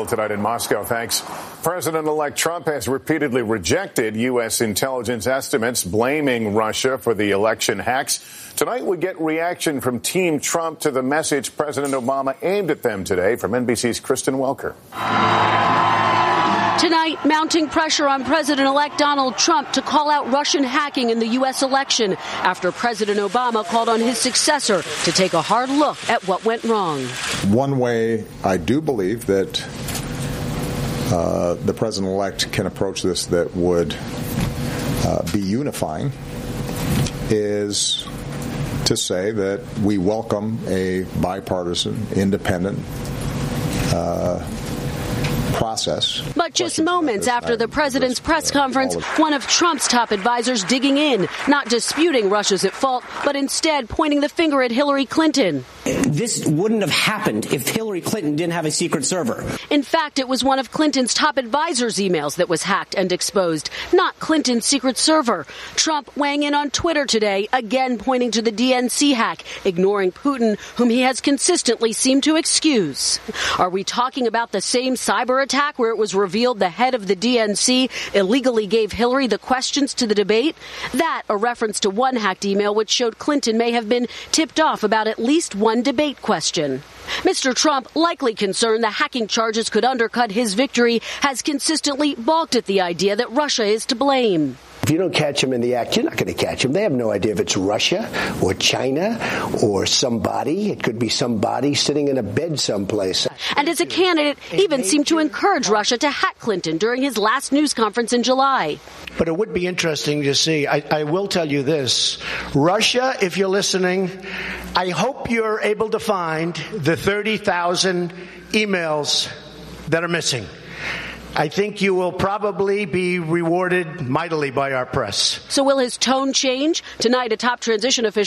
tonight in Moscow. Thanks. President-elect Trump has repeatedly rejected U.S. intelligence estimates blaming Russia for the election hacks. Tonight we get reaction from Team Trump to the message President Obama aimed at them today. From NBC's Kristen Welker. Tonight, mounting pressure on President-elect Donald Trump to call out Russian hacking in the U.S. election after President Obama called on his successor to take a hard look at what went wrong. One way I do believe that the president-elect can approach this that would be unifying is to say that we welcome a bipartisan, independent process. But just moments after the president's press conference, one of Trump's top advisors digging in, not disputing Russia's at fault, but instead pointing the finger at Hillary Clinton. This wouldn't have happened if Hillary Clinton didn't have a secret server. In fact, it was one of Clinton's top advisors' emails that was hacked and exposed, not Clinton's secret server. Trump weighing in on Twitter today, again pointing to the DNC hack, ignoring Putin, whom he has consistently seemed to excuse. Are we talking about the same cyber attack where it was revealed the head of the DNC illegally gave Hillary the questions to the debate? That a reference to one hacked email which showed Clinton may have been tipped off about at least one debate question. Mr. Trump, likely concerned the hacking charges could undercut his victory, has consistently balked at the idea that Russia is to blame. If you don't catch them in the act, you're not going to catch them. They have no idea if it's Russia or China or somebody. It could be somebody sitting in a bed someplace. And as a candidate, even seemed to encourage Russia to hack Clinton during his last news conference in July. But it would be interesting to see. I will tell you this. Russia, if you're listening, I hope you're able to find the 30,000 emails that are missing. I think you will probably be rewarded mightily by our press. So will his tone change? Tonight, a top transition official